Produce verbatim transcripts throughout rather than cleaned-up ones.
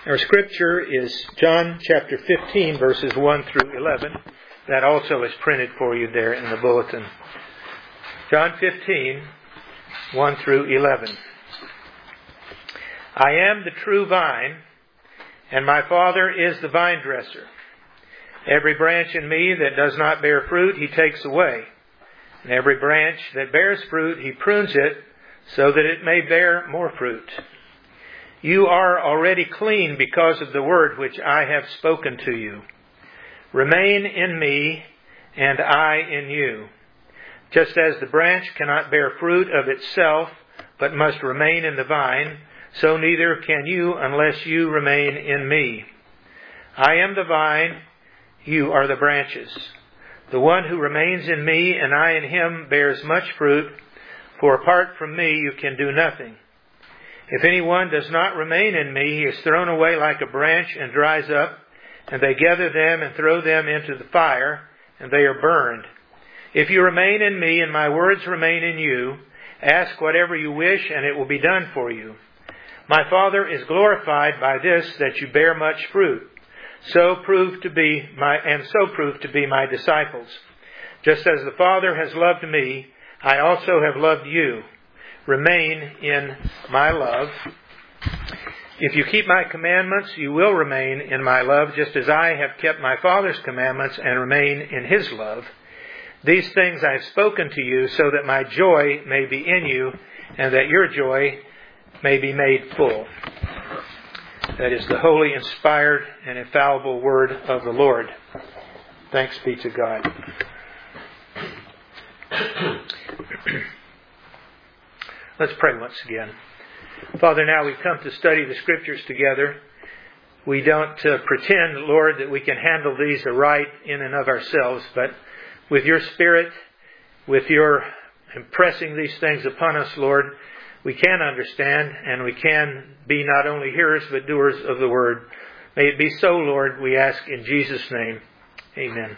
Our scripture is John chapter fifteen, verses one through eleven. That also is printed for you there in the bulletin. John fifteen, one through eleven. I am the true vine, and my Father is the vine dresser. Every branch in me that does not bear fruit, he takes away. And every branch that bears fruit, he prunes it, so that it may bear more fruit. You are already clean because of the word which I have spoken to you. Remain in me, and I in you. Just as the branch cannot bear fruit of itself, but must remain in the vine, so neither can you unless you remain in me. I am the vine, you are the branches. The one who remains in me and I in him bears much fruit, for apart from me you can do nothing. If anyone does not remain in me, he is thrown away like a branch and dries up, and they gather them and throw them into the fire, and they are burned. If you remain in me and my words remain in you, ask whatever you wish and it will be done for you. My Father is glorified by this, that you bear much fruit, so prove to be my and so prove to be my disciples. Just as the Father has loved me, I also have loved you. Remain in my love. If you keep my commandments, you will remain in my love, just as I have kept my Father's commandments and remain in his love. These things I have spoken to you, so that my joy may be in you, and that your joy may be made full. That is the holy, inspired, and infallible word of the Lord. Thanks be to God. Let's pray once again. Father, now we've come to study the Scriptures together. We don't uh, pretend, Lord, that we can handle these aright in and of ourselves, but with your Spirit, with your impressing these things upon us, Lord, we can understand and we can be not only hearers but doers of the Word. May it be so, Lord, we ask in Jesus' name. Amen.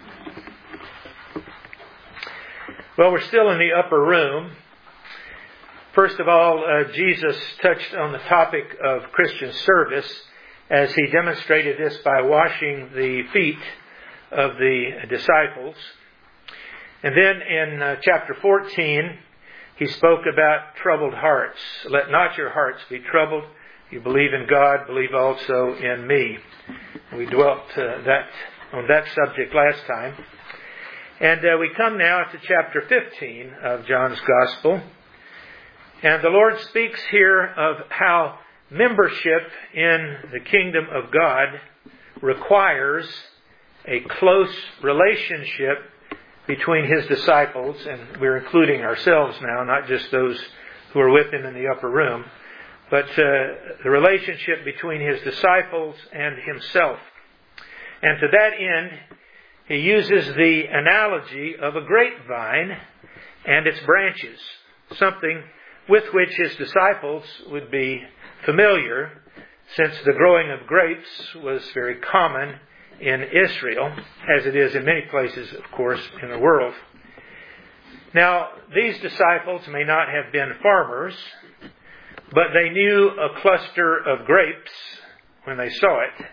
Well, we're still in the upper room. First of all, uh, Jesus touched on the topic of Christian service as he demonstrated this by washing the feet of the disciples. And then in uh, chapter fourteen, he spoke about troubled hearts. Let not your hearts be troubled. You believe in God, believe also in me. We dwelt uh, that on that subject last time. And uh, we come now to chapter fifteen of John's Gospel. And the Lord speaks here of how membership in the kingdom of God requires a close relationship between his disciples, and we're including ourselves now, not just those who are with him in the upper room, but uh, the relationship between his disciples and himself. And to that end, he uses the analogy of a grapevine and its branches, something with which his disciples would be familiar, since the growing of grapes was very common in Israel, as it is in many places, of course, in the world. Now, these disciples may not have been farmers, but they knew a cluster of grapes when they saw it.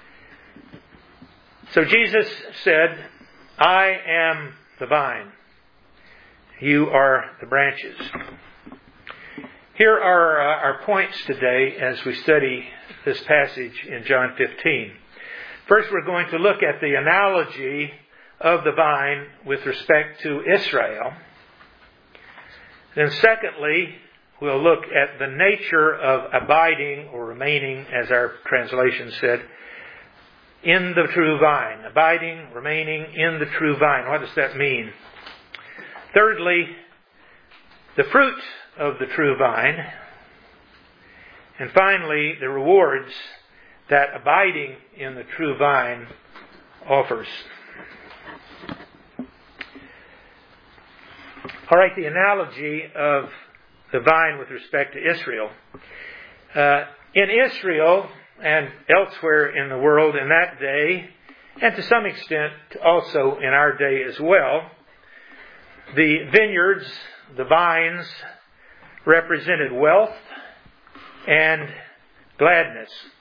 So Jesus said, I am the vine. You are the branches. Here are uh, our points today as we study this passage in John fifteen. First, we're going to look at the analogy of the vine with respect to Israel. Then secondly, we'll look at the nature of abiding or remaining, as our translation said, in the true vine. Abiding, remaining in the true vine. What does that mean? Thirdly, the fruit of the true vine. And finally, the rewards that abiding in the true vine offers. All right, the analogy of the vine with respect to Israel. Uh, in Israel and elsewhere in the world in that day, and to some extent also in our day as well, the vineyards, the vines, represented wealth and gladness.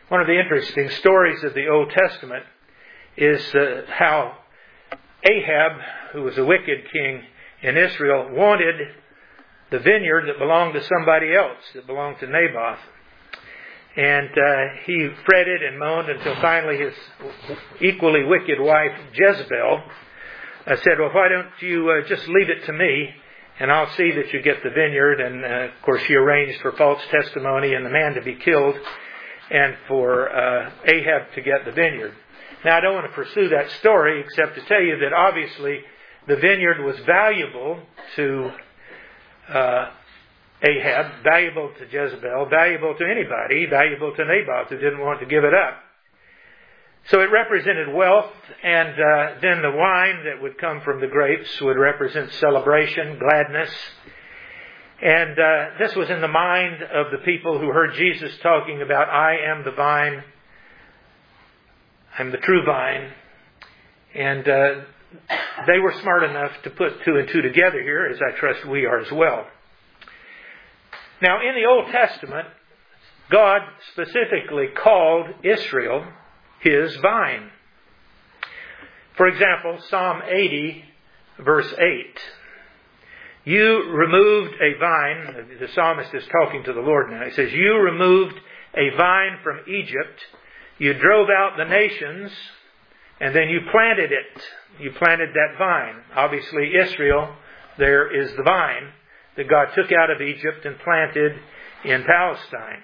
One of the interesting stories of the Old Testament is uh, how Ahab, who was a wicked king in Israel, wanted the vineyard that belonged to somebody else, that belonged to Naboth. And uh, he fretted and moaned until finally his equally wicked wife, Jezebel, uh, said, well, why don't you uh, just leave it to me, and I'll see that you get the vineyard. And, uh, of course, she arranged for false testimony and the man to be killed, and for uh, Ahab to get the vineyard. Now, I don't want to pursue that story except to tell you that obviously the vineyard was valuable to uh, Ahab, valuable to Jezebel, valuable to anybody, valuable to Naboth who didn't want to give it up. So it represented wealth, and uh, then the wine that would come from the grapes would represent celebration, gladness. And uh, this was in the mind of the people who heard Jesus talking about, I am the vine, I'm the true vine. And uh, they were smart enough to put two and two together here, as I trust we are as well. Now, in the Old Testament, God specifically called Israel His vine. For example, Psalm eighty, verse eight. You removed a vine, the psalmist is talking to the Lord now. He says, you removed a vine from Egypt, you drove out the nations, and then you planted it. You planted that vine. Obviously, Israel, there is the vine that God took out of Egypt and planted in Palestine.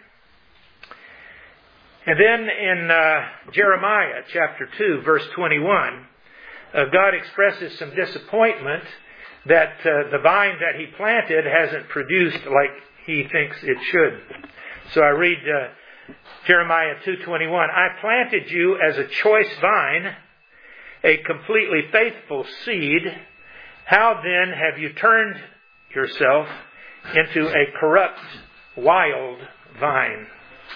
And then in uh, Jeremiah chapter two, verse twenty-one, uh, God expresses some disappointment that uh, the vine that He planted hasn't produced like He thinks it should. So I read uh, Jeremiah two twenty-one, I planted you as a choice vine, a completely faithful seed. How then have you turned yourself into a corrupt, wild vine?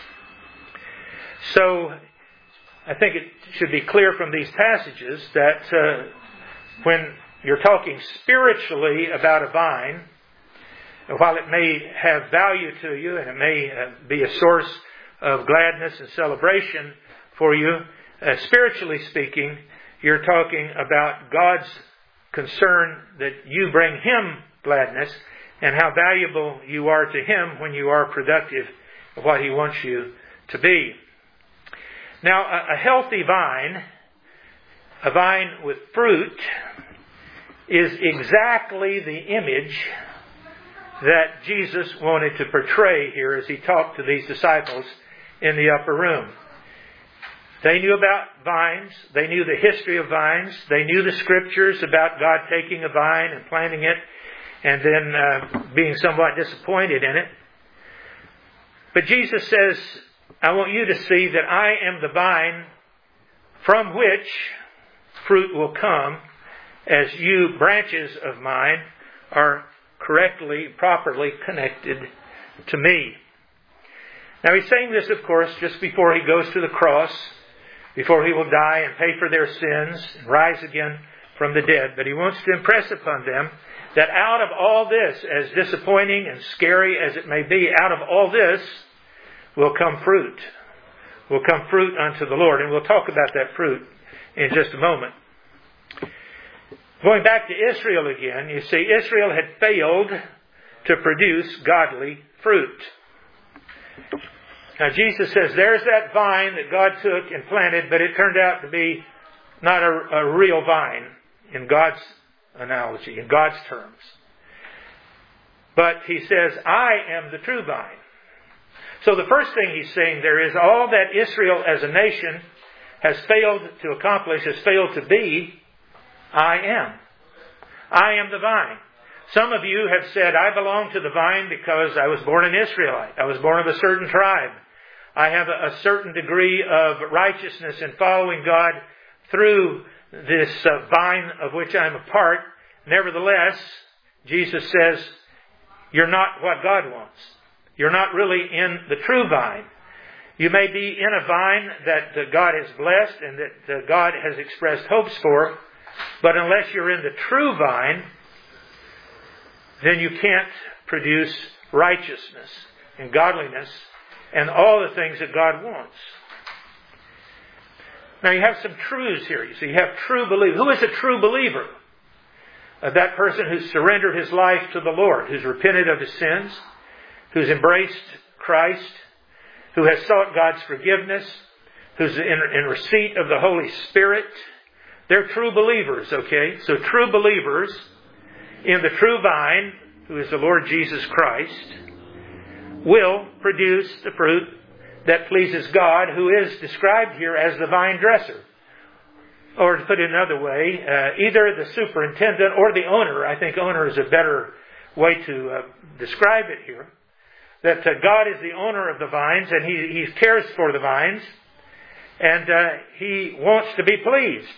So, I think it should be clear from these passages that uh, when you're talking spiritually about a vine, while it may have value to you and it may uh, be a source of gladness and celebration for you, uh, spiritually speaking, you're talking about God's concern that you bring Him gladness and how valuable you are to Him when you are productive of what He wants you to be. Now, a healthy vine, a vine with fruit, is exactly the image that Jesus wanted to portray here as He talked to these disciples in the upper room. They knew about vines. They knew the history of vines. They knew the scriptures about God taking a vine and planting it and then uh, being somewhat disappointed in it. But Jesus says, I want you to see that I am the vine from which fruit will come as you, branches of mine, are correctly, properly connected to me. Now He's saying this, of course, just before He goes to the cross, before He will die and pay for their sins and rise again from the dead. But He wants to impress upon them that out of all this, as disappointing and scary as it may be, out of all this will come fruit. Will come fruit unto the Lord. And we'll talk about that fruit in just a moment. Going back to Israel again, you see, Israel had failed to produce godly fruit. Now Jesus says, there's that vine that God took and planted, but it turned out to be not a, a real vine in God's analogy, in God's terms. But He says, I am the true vine. So the first thing He's saying there is all that Israel as a nation has failed to accomplish, has failed to be, I am. I am the vine. Some of you have said, I belong to the vine because I was born an Israelite. I was born of a certain tribe. I have a, a certain degree of righteousness in following God through this uh, vine of which I'm a part. Nevertheless, Jesus says, you're not what God wants. You're not really in the true vine. You may be in a vine that uh, God has blessed and that uh, God has expressed hopes for, but unless you're in the true vine, then you can't produce righteousness and godliness and all the things that God wants. Now you have some truths here. You see, you have true belief. Who is a true believer? Uh, that person who's surrendered his life to the Lord, who's repented of his sins, who's embraced Christ, who has sought God's forgiveness, who's in, in receipt of the Holy Spirit. They're true believers, okay? So true believers in the true vine, who is the Lord Jesus Christ, will produce the fruit that pleases God, who is described here as the vine dresser. Or to put it another way, uh, either the superintendent or the owner. I think owner is a better way to uh, describe it here. That uh, God is the owner of the vines, and He, he cares for the vines, and uh, He wants to be pleased.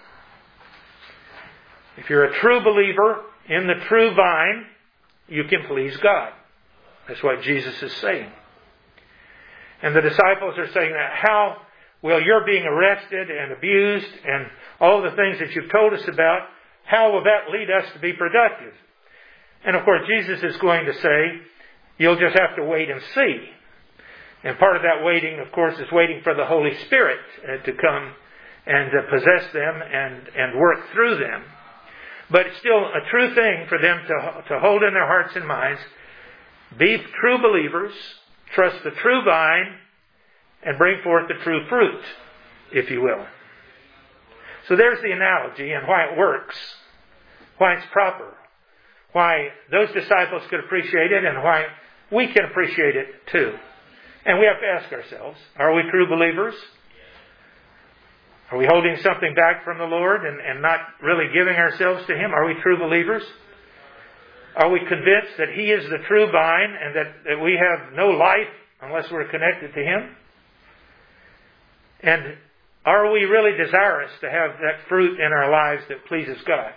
If you're a true believer in the true vine, you can please God. That's what Jesus is saying. And the disciples are saying that, how will your being arrested and abused and all the things that you've told us about, how will that lead us to be productive? And of course, Jesus is going to say, you'll just have to wait and see. And part of that waiting, of course, is waiting for the Holy Spirit uh, to come and uh, possess them and, and work through them. But it's still a true thing for them to, to hold in their hearts and minds, be true believers, trust the true vine, and bring forth the true fruit, if you will. So there's the analogy and why it works, why it's proper, why those disciples could appreciate it, and why we can appreciate it too. And we have to ask ourselves, are we true believers? Are we holding something back from the Lord and, and not really giving ourselves to Him? Are we true believers? Are we convinced that He is the true vine and that, that we have no life unless we're connected to Him? And are we really desirous to have that fruit in our lives that pleases God?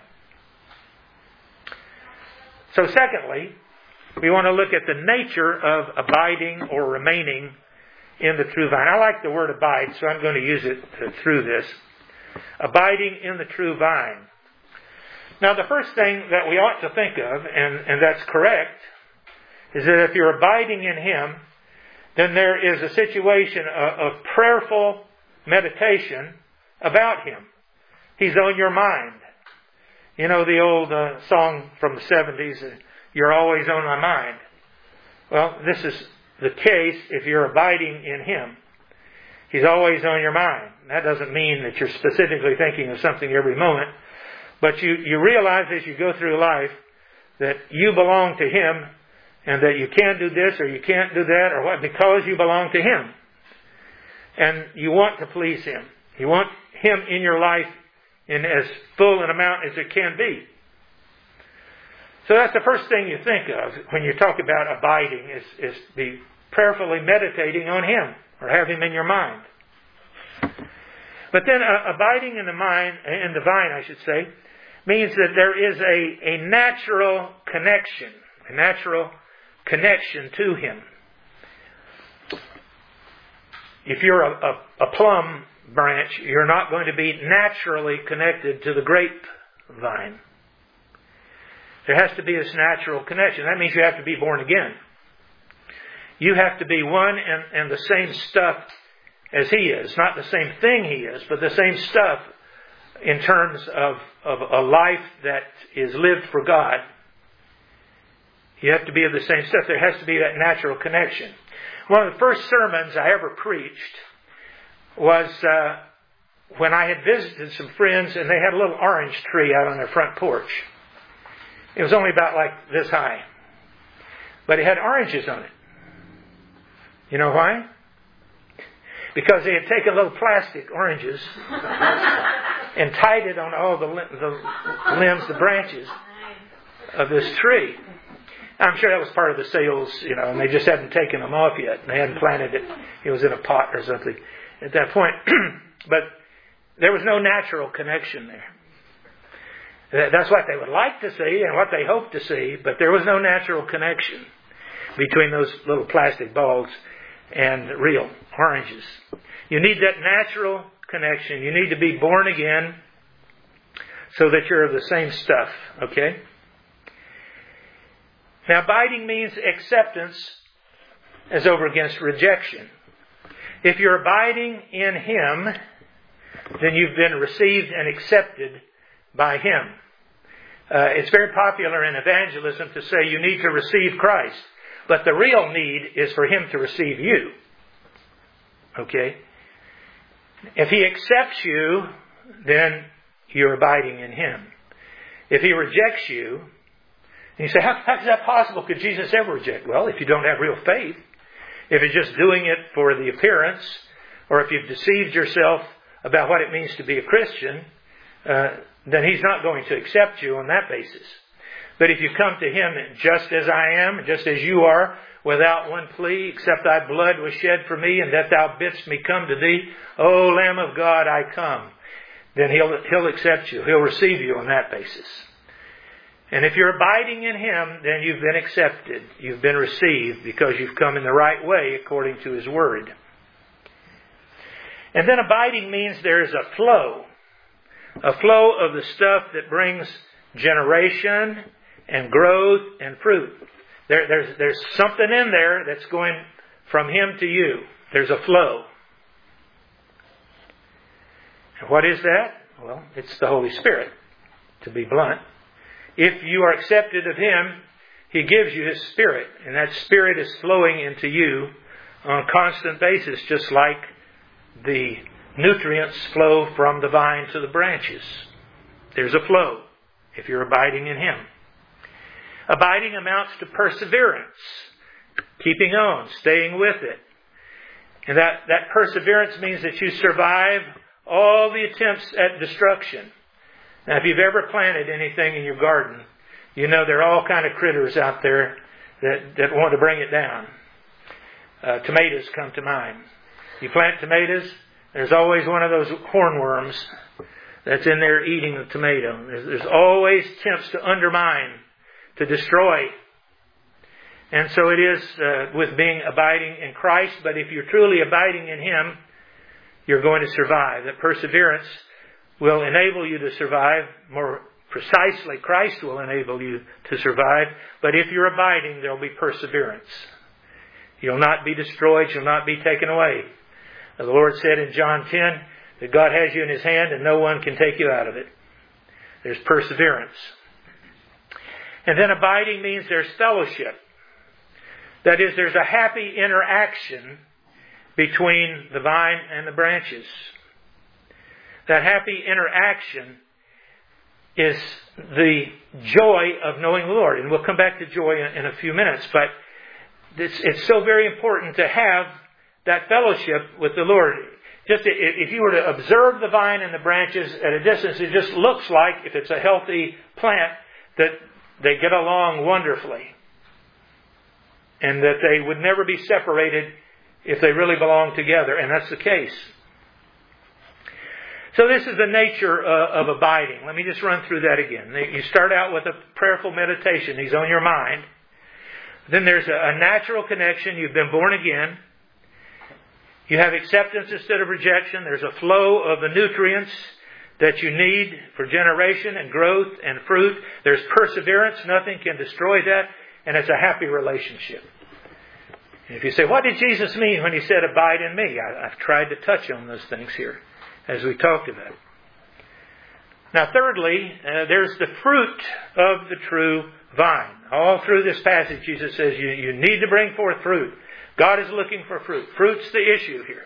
So secondly, we want to look at the nature of abiding or remaining in the true vine. I like the word abide, so I'm going to use it through this. Abiding in the true vine. Now, the first thing that we ought to think of, and, and that's correct, is that if you're abiding in Him, then there is a situation of, of prayerful meditation about Him. He's on your mind. You know the old uh, song from the seventies, uh, you're always on my mind. Well, this is the case if you're abiding in Him. He's always on your mind. That doesn't mean that you're specifically thinking of something every moment, but you, you realize as you go through life that you belong to Him and that you can do this or you can't do that or what because you belong to Him. And you want to please Him. You want Him in your life in as full an amount as it can be. So that's the first thing you think of when you talk about abiding is, is be prayerfully meditating on Him or have Him in your mind. But then uh, abiding in the mind, in the vine, I should say, means that there is a, a natural connection, a natural connection to Him. If you're a, a, a plum branch, you're not going to be naturally connected to the grapevine. There has to be this natural connection. That means you have to be born again. You have to be one and, and the same stuff as He is. Not the same thing He is, but the same stuff in terms of, of a life that is lived for God. You have to be of the same stuff. There has to be that natural connection. One of the first sermons I ever preached was uh, when I had visited some friends and they had a little orange tree out on their front porch. It was only about like this high. But it had oranges on it. You know why? Because they had taken little plastic oranges and tied it on all the, the limbs, the branches of this tree. I'm sure that was part of the sales, you know, and they just hadn't taken them off yet. And they hadn't planted it. It was in a pot or something at that point. But there was no natural connection there. That's what they would like to see and what they hoped to see, but there was no natural connection between those little plastic balls and real oranges. You need that natural connection. You need to be born again so that you're of the same stuff, okay? Now, abiding means acceptance as over against rejection. If you're abiding in Him, then you've been received and accepted by Him. Uh, it's very popular in evangelism to say you need to receive Christ. But the real need is for Him to receive you. Okay? If He accepts you, then you're abiding in Him. If He rejects you, and you say, how, how is that possible? Could Jesus ever reject? Well, if you don't have real faith, if you're just doing it for the appearance, or if you've deceived yourself about what it means to be a Christian, uh, then He's not going to accept you on that basis. But if you come to Him just as I am, just as you are, without one plea, except thy blood was shed for me, and that thou bidst me come to thee, O Lamb of God, I come, then He'll, He'll accept you. He'll receive you on that basis. And if you're abiding in Him, then you've been accepted. You've been received because you've come in the right way according to His Word. And then abiding means there's a flow. A flow of the stuff that brings generation and growth and fruit. There, there's, there's something in there that's going from Him to you. There's a flow. And what is that? Well, it's the Holy Spirit, to be blunt. If you are accepted of Him, He gives you His Spirit. And that Spirit is flowing into you on a constant basis, just like the nutrients flow from the vine to the branches. There's a flow if you're abiding in Him. Abiding amounts to perseverance, keeping on, staying with it. And that, that perseverance means that you survive all the attempts at destruction. Now, if you've ever planted anything in your garden, you know there are all kind of critters out there that, that want to bring it down. Uh, tomatoes come to mind. You plant tomatoes, there's always one of those hornworms that's in there eating the tomato. There's, there's always attempts to undermine, to destroy. And so it is uh, with being abiding in Christ. But if you're truly abiding in Him, you're going to survive. That perseverance will enable you to survive. More precisely, Christ will enable you to survive. But if you're abiding, there will be perseverance. You'll not be destroyed. You'll not be taken away. The Lord said in John ten that God has you in His hand and no one can take you out of it. There's perseverance. And then abiding means there's fellowship. That is, there's a happy interaction between the vine and the branches. That happy interaction is the joy of knowing the Lord. And we'll come back to joy in a few minutes. But it's, it's so very important to have that fellowship with the Lord. Just if you were to observe the vine and the branches at a distance, it just looks like, if it's a healthy plant, that they get along wonderfully. And that they would never be separated if they really belong together. And that's the case. So this is the nature uh, of abiding. Let me just run through that again. You start out with a prayerful meditation. He's on your mind. Then there's a, a natural connection. You've been born again. You have acceptance instead of rejection. There's a flow of the nutrients that you need for generation and growth and fruit. There's perseverance. Nothing can destroy that. And it's a happy relationship. And if you say, what did Jesus mean when He said, abide in me? I, I've tried to touch on those things here as we talked about. Now, thirdly, uh, there's the fruit of the true vine. All through this passage, Jesus says you, you need to bring forth fruit. God is looking for fruit. Fruit's the issue here.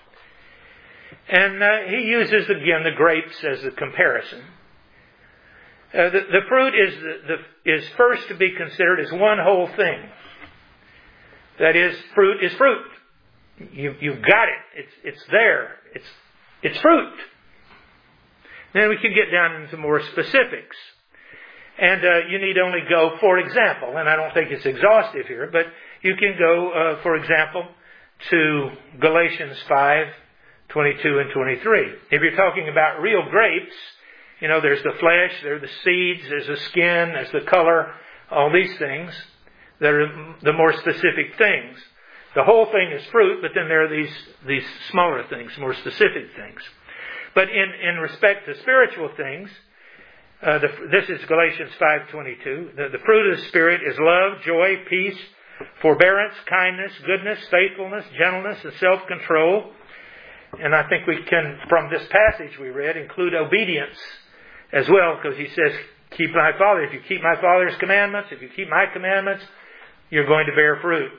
And uh, He uses, again, the grapes as a comparison. Uh, the, the fruit is the, the, is first to be considered as one whole thing. That is, fruit is fruit. You, you've got it. It's, it's there. It's, it's fruit. Then we can get down into more specifics. And uh, you need only go, for example, and I don't think it's exhaustive here, but you can go, uh, for example, to Galatians five, twenty-two and twenty-three. If you're talking about real grapes, you know, there's the flesh, there's the seeds, there's the skin, there's the color, all these things that are the more specific things. The whole thing is fruit, but then there are these, these smaller things, more specific things. But in, in respect to spiritual things, uh, the, this is Galatians five twenty-two. The, the fruit of the Spirit is love, joy, peace, forbearance, kindness, goodness, faithfulness, gentleness, and self-control. and I think we can, from this passage we read, include obedience as well, because he says, keep my Father. If you keep my Father's commandments, if you keep my commandments, you're going to bear fruit.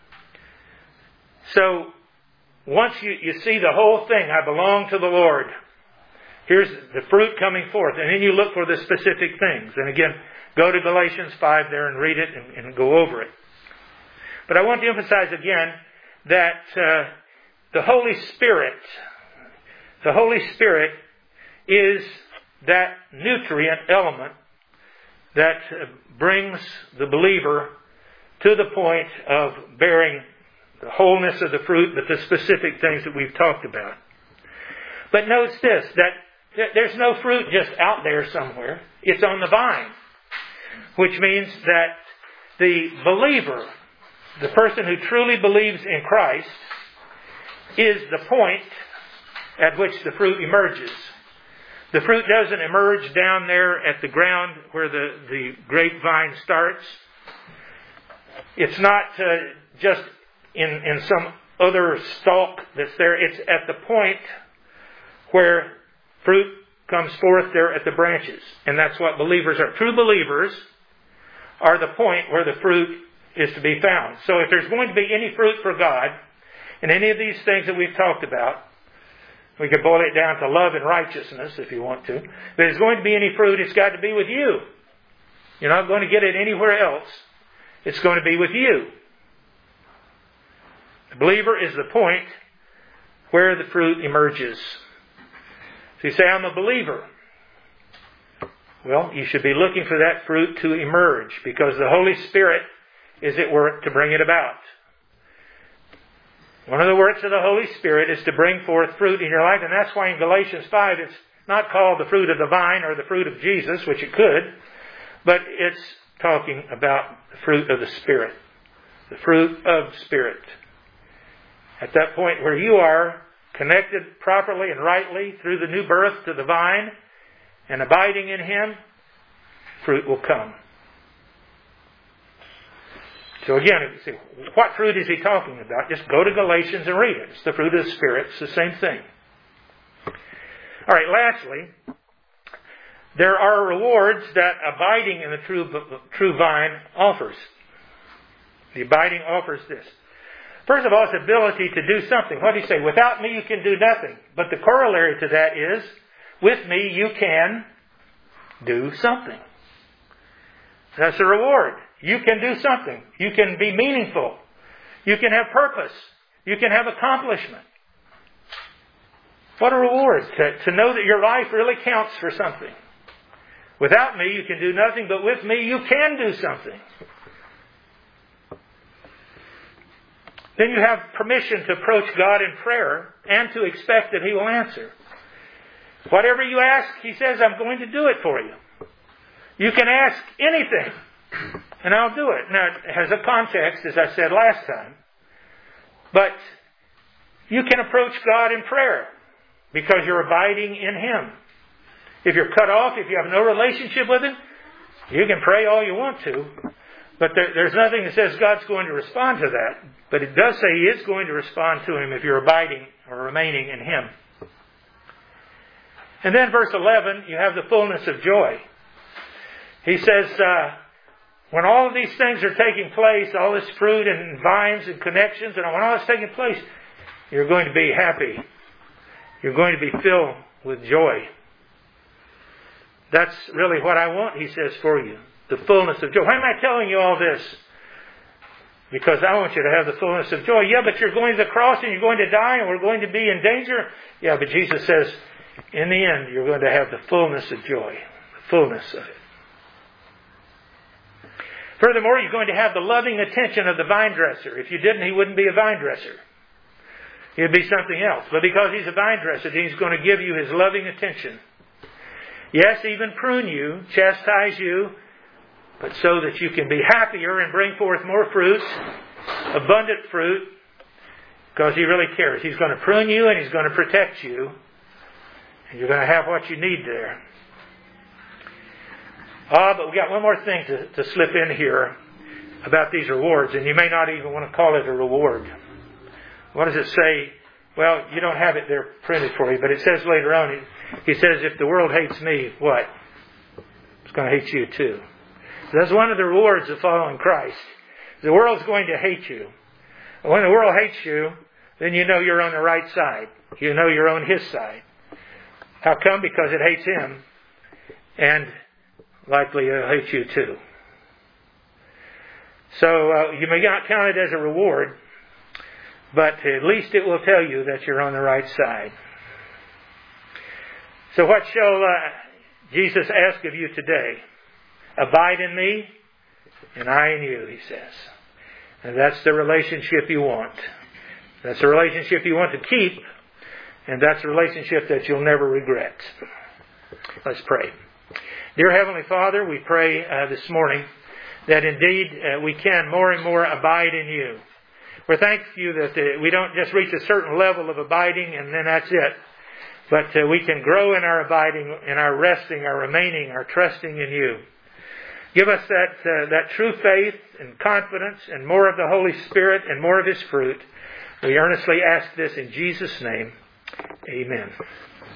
So, once you, you see the whole thing, I belong to the Lord. Here's the fruit coming forth. And then you look for the specific things. And again, go to Galatians five there and read it and, and go over it. But I want to emphasize again that uh, the Holy Spirit, the Holy Spirit is that nutrient element that brings the believer to the point of bearing the wholeness of the fruit, but the specific things that we've talked about. But notice this, that there's no fruit just out there somewhere. It's on the vine. Which means that the believer, the person who truly believes in Christ, is the point at which the fruit emerges. The fruit doesn't emerge down there at the ground where the, the grapevine starts. It's not uh, just in, in some other stalk that's there. It's at the point where fruit comes forth there at the branches. And that's what believers are. True believers are the point where the fruit is to be found. So if there's going to be any fruit for God, and any of these things that we've talked about, we could boil it down to love and righteousness if you want to. If there's going to be any fruit, it's got to be with you. You're not going to get it anywhere else. It's going to be with you. The believer is the point where the fruit emerges. So you say, I'm a believer. Well, you should be looking for that fruit to emerge, because the Holy Spirit is at work to bring it about. One of the works of the Holy Spirit is to bring forth fruit in your life, and that's why in Galatians five it's not called the fruit of the vine or the fruit of Jesus, which it could, but it's talking about the fruit of the Spirit. The fruit of Spirit. At that point where you are connected properly and rightly through the new birth to the vine and abiding in Him, fruit will come. So again, see, what fruit is he talking about? Just go to Galatians and read it. It's the fruit of the Spirit. It's the same thing. All right, lastly, there are rewards that abiding in the true, true vine offers. The abiding offers this. First of all, it's ability to do something. What did he say? Without me you can do nothing. But the corollary to that is, with me you can do something. That's a reward. You can do something. You can be meaningful. You can have purpose. You can have accomplishment. What a reward to, to know that your life really counts for something. Without me you can do nothing, but with me you can do something. Then you have permission to approach God in prayer and to expect that He will answer. Whatever you ask, He says, I'm going to do it for you. You can ask anything, and I'll do it. Now, it has a context, as I said last time. But you can approach God in prayer because you're abiding in Him. If you're cut off, if you have no relationship with Him, you can pray all you want to. But there, there's nothing that says God's going to respond to that. But it does say He is going to respond to Him if you're abiding or remaining in Him. And then verse eleven, you have the fullness of joy. He says, uh, when all of these things are taking place, all this fruit and vines and connections, and when all this is taking place, you're going to be happy. You're going to be filled with joy. That's really what I want, he says, for you. The fullness of joy. Why am I telling you all this? Because I want you to have the fullness of joy. Yeah, but you're going to the cross and you're going to die and we're going to be in danger. Yeah, but Jesus says, in the end, you're going to have the fullness of joy. The fullness of it. Furthermore, you're going to have the loving attention of the vine dresser. If you didn't, he wouldn't be a vine dresser. He'd be something else. But because he's a vine dresser, he's going to give you his loving attention. Yes, even prune you, chastise you, but so that you can be happier and bring forth more fruit, abundant fruit, because he really cares. He's going to prune you and he's going to protect you, and you're going to have what you need there. Ah, but we got one more thing to, to slip in here about these rewards, and you may not even want to call it a reward. What does it say Well, you don't have it there printed for you, but it says later on, he, he says, if the world hates me, what? It's going to hate you too. So that's one of the rewards of following Christ. The world's going to hate you. When the world hates you, then you know you're on the right side. You know you're on His side. How come? Because it hates Him, and likely it'll hate you too. So uh, you may not count it as a reward, but at least it will tell you that you're on the right side. So what shall uh, Jesus ask of you today? Abide in me, and I in you, He says. And that's the relationship you want. That's the relationship you want to keep, and that's a relationship that you'll never regret. Let's pray. Dear Heavenly Father, we pray uh, this morning that indeed uh, we can more and more abide in you. We're thankful to you that uh, we don't just reach a certain level of abiding and then that's it. But uh, we can grow in our abiding, in our resting, our remaining, our trusting in you. Give us that uh, that true faith and confidence and more of the Holy Spirit and more of His fruit. We earnestly ask this in Jesus' name. Amen.